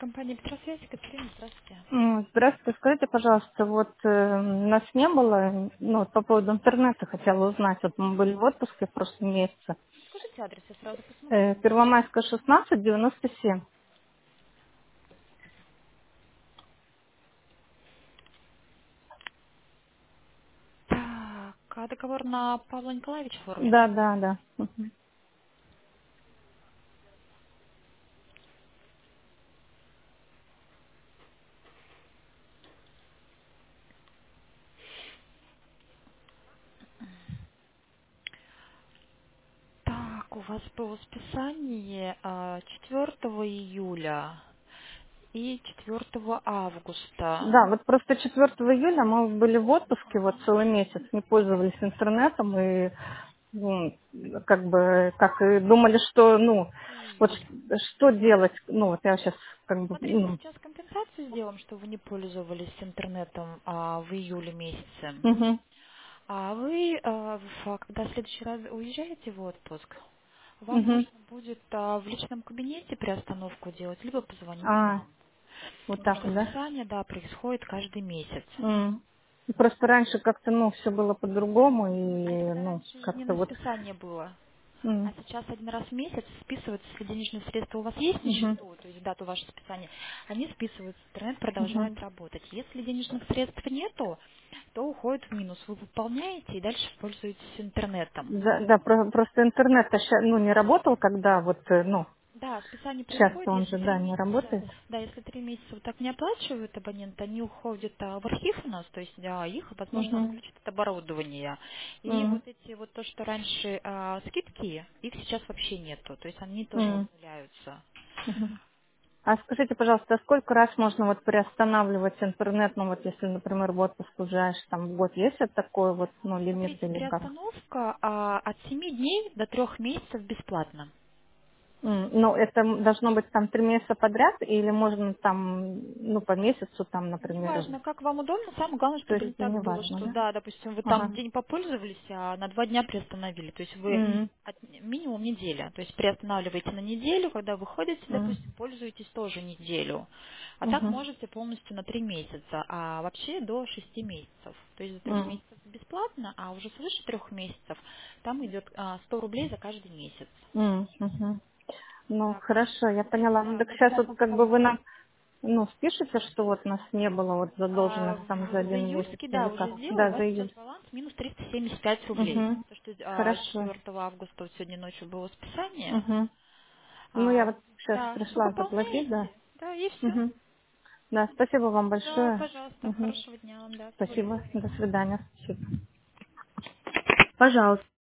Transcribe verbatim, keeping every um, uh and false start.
Компания Петросвязь, Екатерина, здравствуйте. М, Здравствуйте, скажите, пожалуйста, вот э, нас не было, ну, вот по поводу интернета хотела узнать, вот мы были в отпуске в прошлом месяце. Скажите адрес, я сразу посмотрю. Э, Первомайская, шестнадцать, девяносто семь. Так, а договор на Павла Николаевича оформлен? Да, да, да. Мгм. Так, у вас было списание а, четвёртого июля и четвёртого августа. Да, вот просто четвёртого июля мы были в отпуске, вот целый месяц не пользовались интернетом и ну, как бы, как и думали, что, ну, вот Июль. ш- что делать, ну, вот я сейчас как бы, Смотрите, ну, сейчас компенсацию сделаем, что вы не пользовались интернетом а, в июле месяце. мгм, А вы, а, в- когда в следующий раз уезжаете в отпуск, вам мгм. нужно будет а, в личном кабинете приостановку делать, либо позвонить А, нам. вот Потому так что вот, да? списание, да, происходит каждый месяц. М. И просто раньше как-то, ну, все было по-другому, А и, тогда ну, раньше не как-то на вот... списание было. М, А сейчас один раз в месяц списываются, если денежные средства у вас есть на мгм, счету, то есть в дату вашего списания, они списываются, интернет мгм. продолжает работать. Если денежных средств нету, то уходит в минус. Вы выполняете и дальше пользуетесь интернетом. Да, да, про- просто интернет ну, не работал, когда вот, э, ну, Да, списание сейчас происходит, он если же, три да, не месяца, работает. да, если три месяца вот так не оплачивают абонент, они уходят а, в архив у нас, то есть а, их, возможно, Угу. отключат от оборудования. И вот эти вот то, что раньше а, скидки, их сейчас вообще нету, то есть они тоже обнуляются. А скажите, пожалуйста, а сколько раз можно вот приостанавливать интернет, ну, вот если, например, в отпуск уезжаешь, там, в год, есть вот такой вот, ну, лимит Смотрите, или как? приостановка а, от семи дней до трех месяцев бесплатно. М, Ну, это м- должно быть там три месяца подряд или можно там, ну, по месяцу там, например, Неважно, как вам удобно, самое главное, то чтобы не есть не так было, важно, что да? да, допустим, вы там Ага. день попользовались, а на два дня приостановили. То есть вы М, от- минимум неделя. То есть приостанавливаете на неделю, когда выходите, м, допустим, пользуетесь тоже неделю. А так мгм, можете полностью на три месяца, а вообще до шести месяцев. То есть до трех м, месяцев бесплатно, а уже свыше трех месяцев там идет а, сто рублей за каждый месяц. м, мгм. Ну, Так, хорошо, я поняла. Ну, да, так сейчас можно. вот как бы вы нам, ну, спишете, что вот нас не было вот А, задолженность там за в- за один месяц июльский, да, или как? уже сделал. У Да, вас за сейчас июль. баланс минус триста семьдесят пять рублей. Угу. То, что а, Хорошо. четвёртого августа вот сегодня ночью было списание. Угу. Ну, я А, вот сейчас да, вы пришла заплатить, да. выполняете, да, и все. Угу. Да, спасибо вам Да, большое. пожалуйста, Угу. хорошего дня вам, да, всего Спасибо. доброго. До свидания. Спасибо. Пожалуйста.